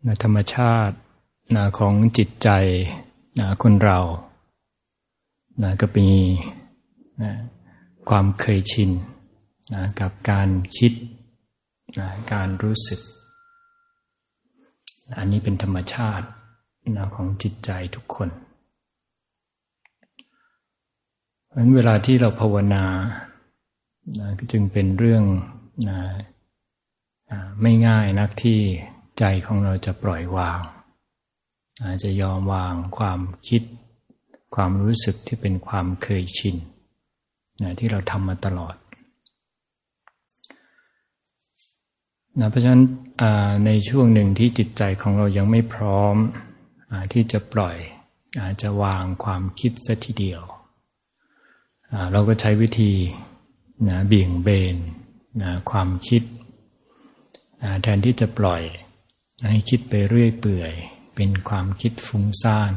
ธรรมชาติของจิตใจคนเราก็มีความเคยชินกับการคิดการรู้สึกอันนี้เป็นธรรมชาติของจิตใจทุกคนเพราะฉะนั้นเวลาที่เราภาวนาก็จึงเป็นเรื่องไม่ง่ายนักที่ใจของเราจะปล่อยวางจะยอมวางความคิดความรู้สึกที่เป็นความเคยชินที่เราทำมาตลอดเพราะฉะนั้นในช่วงหนึ่งที่จิตใจของเรายังไม่พร้อมที่จะปล่อยจะวางความคิดซะทีเดียวเราก็ใช้วิธีเบี่ยงเบนความคิดแทนที่จะปล่อยให้คิดไปเรื่อยเปื่อยเป็นความคิดฟุ้งซ่าน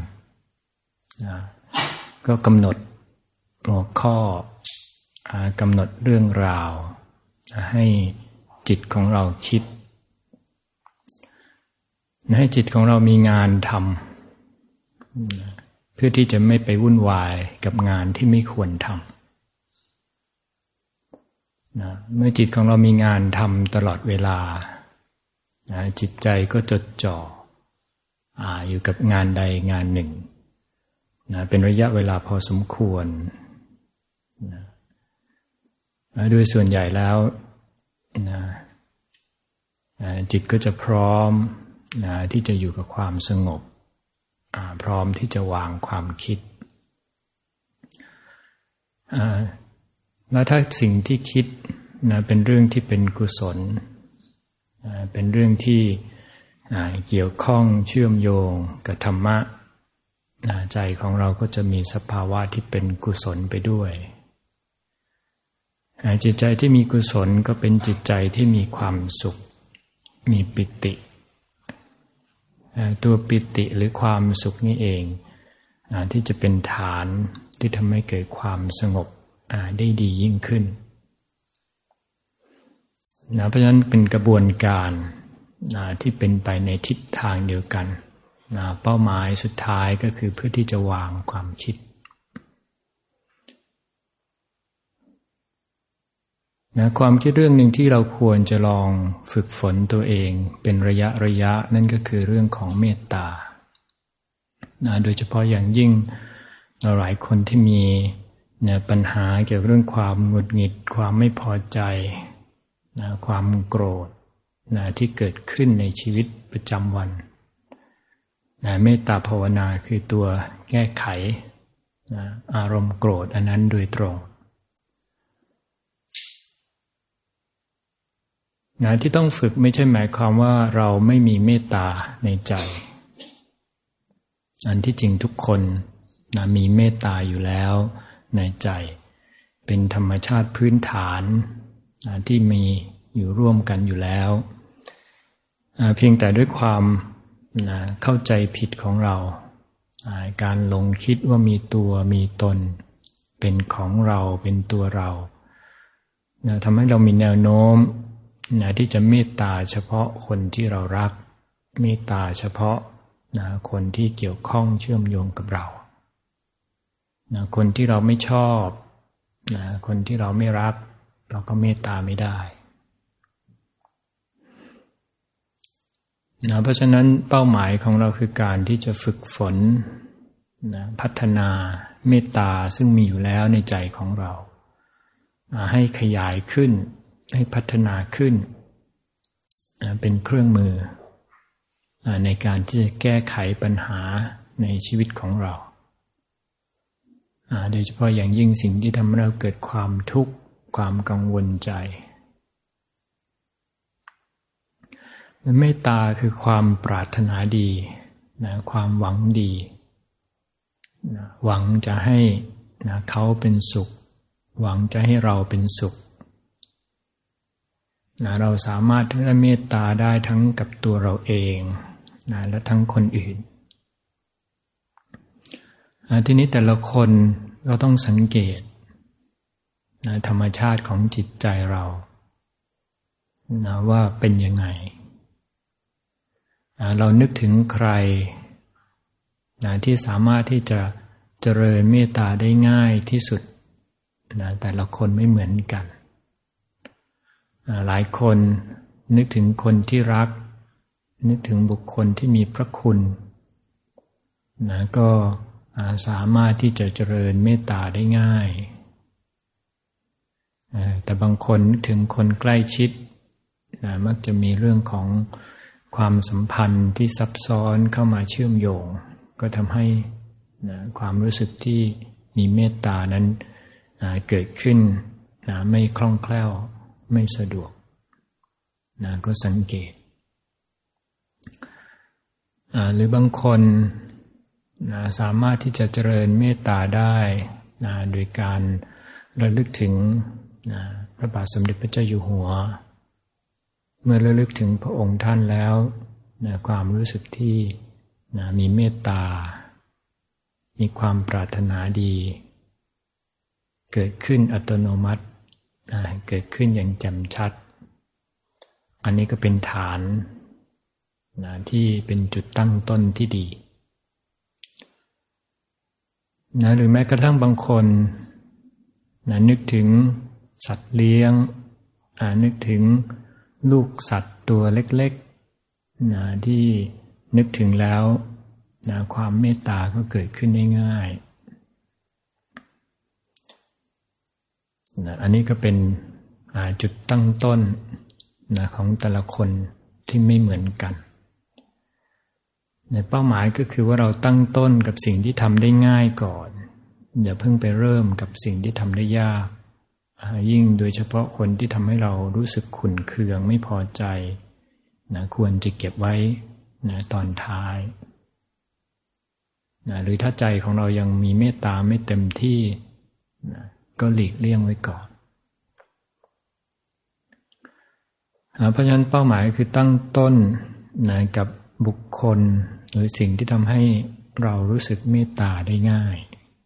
ก็กำหนดหัวข้อกำหนดเรื่องราวให้จิตของเราคิดให้จิตของเรามีงานทำเพื่อที่จะไม่ไปวุ่นวายกับงานที่ไม่ควรทำเมื่อจิตของเรามีงานทำตลอดเวลาจิตใจก็จดจ่ออยู่กับงานใดงานหนึ่งเป็นระยะเวลาพอสมควรโดยส่วนใหญ่แล้วจิตก็จะพร้อมที่จะอยู่กับความสงบพร้อมที่จะวางความคิดแล้วถ้าสิ่งที่คิดเป็นเรื่องที่เป็นกุศลเป็นเรื่องที่เกี่ยวข้องเชื่อมโยงกับธรรมะใจของเราก็จะมีสภาวะที่เป็นกุศลไปด้วยจิตใจที่มีกุศลก็เป็นจิตใจที่มีความสุขมีปิติตัวปิติหรือความสุขนี่เองที่จะเป็นฐานที่ทำให้เกิดความสงบได้ดียิ่งขึ้นเพราะฉะนั้นเป็นกระบวนการที่เป็นไปในทิศทางเดียวกันเป้าหมายสุดท้ายก็คือเพื่อที่จะวางความคิดความคิดเรื่องหนึ่งที่เราควรจะลองฝึกฝนตัวเองเป็นระยะนั่นก็คือเรื่องของเมตตาโดยเฉพาะอย่างยิ่งหลายคนที่มีปัญหาเกี่ยวกับเรื่องความหงุดหงิดความไม่พอใจความโกรธที่เกิดขึ้นในชีวิตประจำวันเมตตาภาวนาคือตัวแก้ไขอารมณ์โกรธอันนั้นโดยตรงที่ต้องฝึกไม่ใช่หมายความว่าเราไม่มีเมตตาในใจอันที่จริงทุกคนมีเมตตาอยู่แล้วในใจเป็นธรรมชาติพื้นฐานที่มีอยู่ร่วมกันอยู่แล้วเพียงแต่ด้วยความเข้าใจผิดของเราการหลงคิดว่ามีตัวมีตนเป็นของเราเป็นตัวเราทำให้เรามีแนวโน้มที่จะเมตตาเฉพาะคนที่เรารักเมตตาเฉพาะคนที่เกี่ยวข้องเชื่อมโยงกับเราคนที่เราไม่ชอบคนที่เราไม่รักเราก็เมตตาไม่ได้เพราะฉะนั้นเป้าหมายของเราคือการที่จะฝึกฝนพัฒนาเมตตาซึ่งมีอยู่แล้วในใจของเราให้ขยายขึ้นให้พัฒนาขึ้นเป็นเครื่องมือในการที่จะแก้ไขปัญหาในชีวิตของเราโดยเฉพาะอย่างยิ่งสิ่งที่ทำให้เราเกิดความทุกข์ความกังวลใจเมตตาคือความปรารถนาดีความหวังดีหวังจะให้เขาเป็นสุขหวังจะให้เราเป็นสุขเราสามารถที่จะเมตตาได้ทั้งกับตัวเราเองและทั้งคนอื่นทีนี้แต่ละคนเราต้องสังเกตธรรมชาติของจิตใจเราว่าเป็นยังไงเรานึกถึงใครที่สามารถที่จะเจริญเมตตาได้ง่ายที่สุดแต่ละคนไม่เหมือนกันหลายคนนึกถึงคนที่รักนึกถึงบุคคลที่มีพระคุณก็สามารถที่จะเจริญเมตตาได้ง่ายแต่บางคนนึกถึงคนใกล้ชิดมักจะมีเรื่องของความสัมพันธ์ที่ซับซ้อนเข้ามาเชื่อมโยงก็ทำให้ความรู้สึกที่มีเมตตานั้นเกิดขึ้นไม่คล่องแคล่วไม่สะดวกก็สังเกตหรือบางคนสามารถที่จะเจริญเมตตาได้โดยการระลึกถึงพระบาทสมเด็จพระเจ้าอยู่หัวเมื่อระลึกถึงพระองค์ท่านแล้วความรู้สึกที่มีเมตตามีความปรารถนาดีเกิดขึ้นอัตโนมัติเกิดขึ้นอย่างแจ่มชัดอันนี้ก็เป็นฐานที่เป็นจุดตั้งต้นที่ดีหรือแม้กระทั่งบางคนนึกถึงสัตว์เลี้ยงนึกถึงลูกสัตว์ตัวเล็กๆที่นึกถึงแล้วความเมตตาก็เกิดขึ้นได้ง่ายอันนี้ก็เป็นจุดตั้งต้นของแต่ละคนที่ไม่เหมือนกันในเป้าหมายก็คือว่าเราตั้งต้นกับสิ่งที่ทำได้ง่ายก่อนอย่าเพิ่งไปเริ่มกับสิ่งที่ทำได้ยากยิ่งโดยเฉพาะคนที่ทำให้เรารู้สึกขุ่นเคืองไม่พอใจควรจะเก็บไว้ตอนท้ายหรือถ้าใจของเรายังมีเมตตาไม่เต็มที่ก็หลีกเลี่ยงไว้ก่อนเพราะฉะนั้นเป้าหมายคือตั้งต้นกับบุคคลหรือสิ่งที่ทำให้เรารู้สึกเมตตาได้ง่าย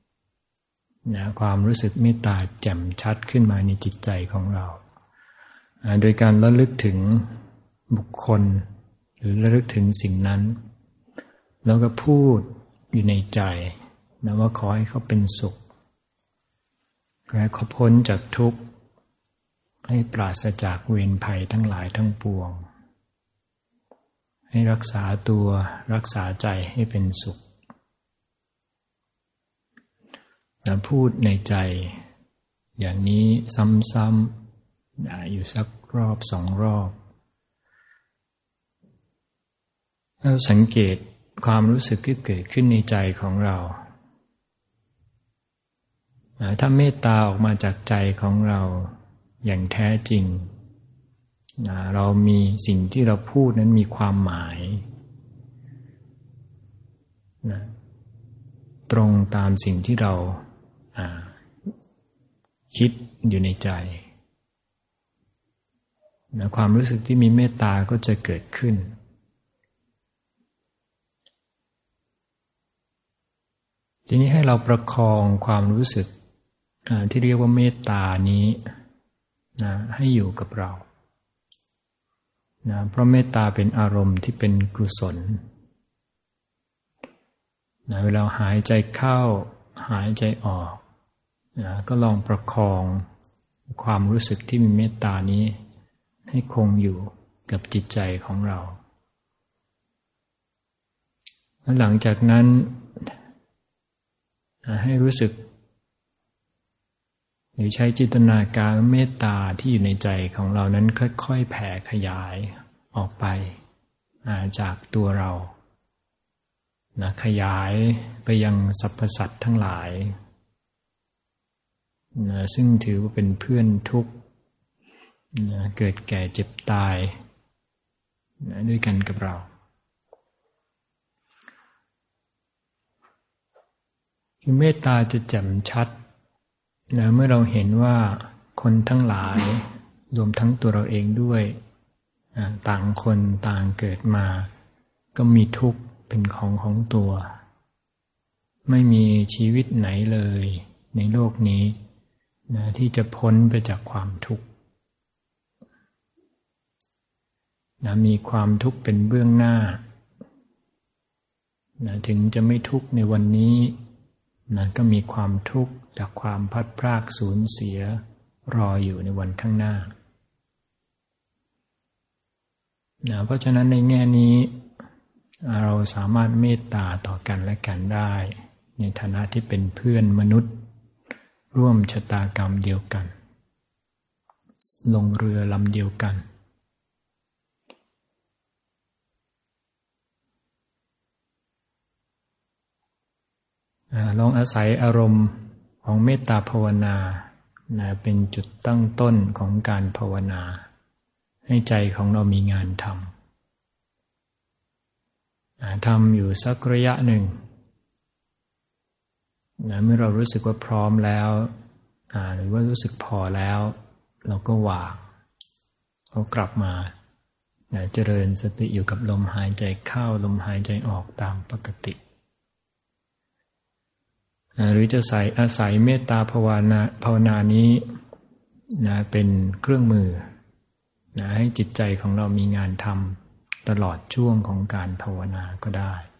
ความรู้สึกเมตตาแจ่มชัดขึ้นมาในจิตใจของเราโดยการระลึกถึงบุคคลหรือระลึกถึงสิ่งนั้นแล้วก็พูดอยู่ในใจว่าขอให้เขาเป็นสุขขอให้เขาพ้นจากทุกข์ให้ปราศจากเวรภัยทั้งหลายทั้งปวงให้รักษาตัวรักษาใจให้เป็นสุขพูดในใจอย่างนี้ซ้ำๆอยู่สักรอบสองรอบเราสังเกตความรู้สึกที่เกิดขึ้นในใจของเราถ้าเมตตาออกมาจากใจของเราอย่างแท้จริงเรามีสิ่งที่เราพูดนั้นมีความหมายตรงตามสิ่งที่เราคิดอยู่ในใจความรู้สึกที่มีเมตตาก็จะเกิดขึ้นทีนี้ให้เราประคองความรู้สึกที่เรียกว่าเมตตานี้ให้อยู่กับเราเพราะเมตตาเป็นอารมณ์ที่เป็นกุศลเวลาหายใจเข้าหายใจออกก็ลองประคองความรู้สึกที่มีเมตตานี้ให้คงอยู่กับจิตใจของเราแล้วหลังจากนั้นให้รู้สึกหรือใช้จินตนาการเมตตาที่อยู่ในใจของเรานั้นค่อยๆแผ่ขยายออกไปจากตัวเราขยายไปยังสรรพสัตว์ทั้งหลายซึ่งถือว่าเป็นเพื่อนทุกข์เกิดแก่เจ็บตายด้วยกันกับเราคือเมตตาจะแจ่มชัดเมื่อเราเห็นว่าคนทั้งหลายรวมทั้งตัวเราเองด้วยต่างคนต่างเกิดมาก็มีทุกข์เป็นของตัวไม่มีชีวิตไหนเลยในโลกนี้ที่จะพ้นไปจากความทุกข์มีความทุกข์เป็นเบื้องหน้าถึงจะไม่ทุกข์ในวันนี้ก็มีความทุกข์จากความพัดพรากสูญเสียรออยู่ในวันข้างหน้าเพราะฉะนั้นในแง่นี้เราสามารถเมตตาต่อกันและกันได้ในฐานะที่เป็นเพื่อนมนุษย์ร่วมชะตากรรมเดียวกันลงเรือลำเดียวกันลองอาศัยอารมณ์ของเมตตาภาวนาเป็นจุดตั้งต้นของการภาวนาให้ใจของเรามีงานทำอยู่สักระยะหนึ่งเมื่อเรารู้สึกว่าพร้อมแล้วหรือว่ารู้สึกพอแล้วเราก็วางเรากลับมาเจริญสติอยู่กับลมหายใจเข้าลมหายใจออกตามปกติหรือจะอาศัยเมตตาภาวนานี้เป็นเครื่องมือให้จิตใจของเรามีงานทำตลอดช่วงของการภาวนาก็ได้